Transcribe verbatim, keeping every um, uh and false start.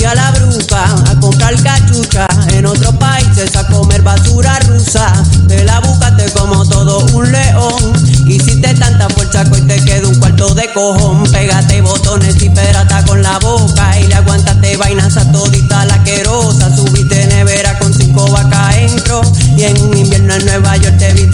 fui a la bruca a comprar cachucha, en otros países a comer basura rusa. Te la buscaste como todo un león, hiciste tanta fuerza que hoy te quedó un cuarto de cojón. Pégate botones y perata con la boca y le aguantaste vainas a todita la querosa. Subiste nevera con cinco vacas entro y en un invierno en Nueva York te viste